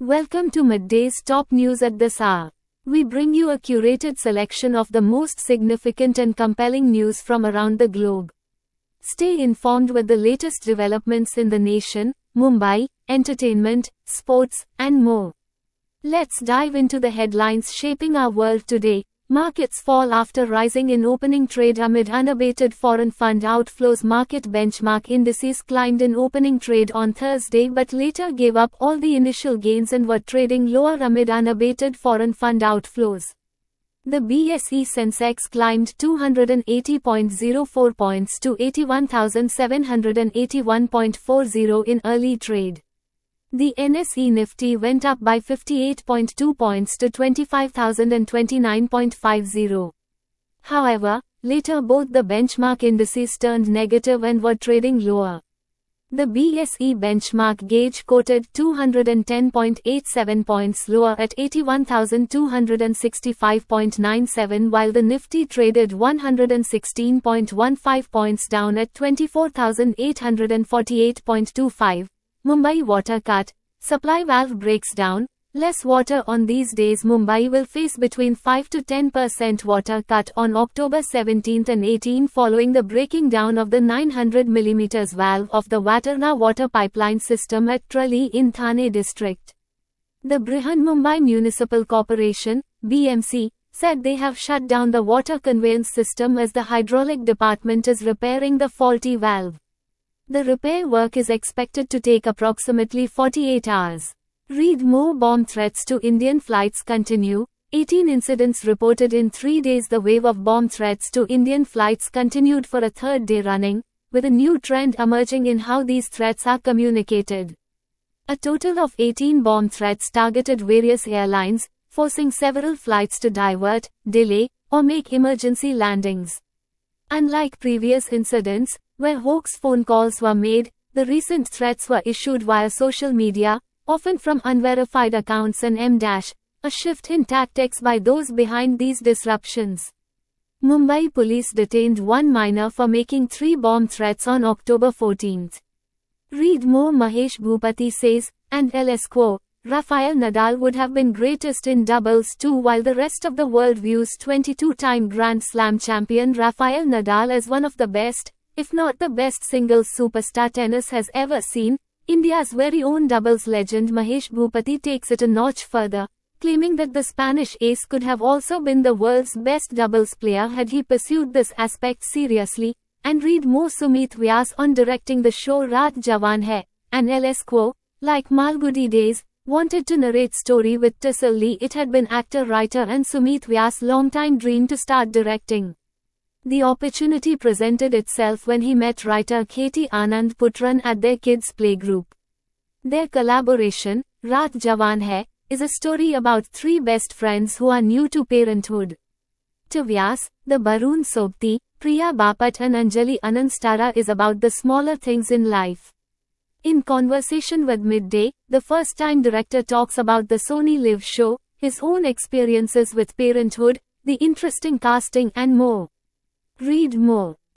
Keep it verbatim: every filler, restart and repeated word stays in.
Welcome to Midday's top news at this hour. We bring you a curated selection of the most significant and compelling news from around the globe. Stay informed with the latest developments in the nation, Mumbai, entertainment, sports, and more. Let's dive into the headlines shaping our world today. Markets fall after rising in opening trade amid unabated foreign fund outflows. Market benchmark indices climbed in opening trade on Thursday but later gave up all the initial gains and were trading lower amid unabated foreign fund outflows. The B S E Sensex climbed two hundred eighty point zero four points to eighty-one thousand seven hundred eighty-one point four zero in early trade. The N S E Nifty went up by fifty-eight point two points to twenty-five thousand twenty-nine point five zero. However, later both the benchmark indices turned negative and were trading lower. The B S E benchmark gauge quoted two hundred ten point eight seven points lower at eighty-one thousand two hundred sixty-five point nine seven, while the Nifty traded one hundred sixteen point one five points down at twenty-four thousand eight hundred forty-eight point two five. Mumbai water cut, supply valve breaks down, less water on these days. Mumbai will face between five to ten percent water cut on October seventeenth and eighteenth following the breaking down of the nine hundred millimeter valve of the Watarna water pipeline system at Trali in Thane district. The Brihanmumbai Municipal Corporation, B M C, said they have shut down the water conveyance system as the hydraulic department is repairing the faulty valve. The repair work is expected to take approximately forty-eight hours. Read more. Bomb threats to Indian flights continue. eighteen incidents reported in three days. The wave of bomb threats to Indian flights continued for a third day running, with a new trend emerging in how these threats are communicated. A total of eighteen bomb threats targeted various airlines, forcing several flights to divert, delay, or make emergency landings. Unlike previous incidents, where hoax phone calls were made, the recent threats were issued via social media, often from unverified accounts and M-, a shift in tactics by those behind these disruptions. Mumbai police detained one minor for making three bomb threats on October fourteenth. Read more. Mahesh Bhupati says, and L S quo, Rafael Nadal would have been greatest in doubles too. While the rest of the world views twenty-two-time Grand Slam champion Rafael Nadal as one of the best, if not the best singles superstar tennis has ever seen, India's very own doubles legend Mahesh Bhupati takes it a notch further, claiming that the Spanish ace could have also been the world's best doubles player had he pursued this aspect seriously. And read more. Sumit Vyas on directing the show Raat Jawan Hai, and L S quo, like Malgudi days, wanted to narrate story with Tasalli. It had been actor-writer and Sumit Vyas' long-time dream to start directing. The opportunity presented itself when he met writer Khetty Anand Putran at their kids' playgroup. Their collaboration, Raat Jawan Hai, is a story about three best friends who are new to parenthood. To Vyas, the Barun Sobti, Priya Bapat and Anjali Anandstara is about the smaller things in life. In conversation with Midday, the first-time director talks about the Sony Live show, his own experiences with parenthood, the interesting casting and more. Read more.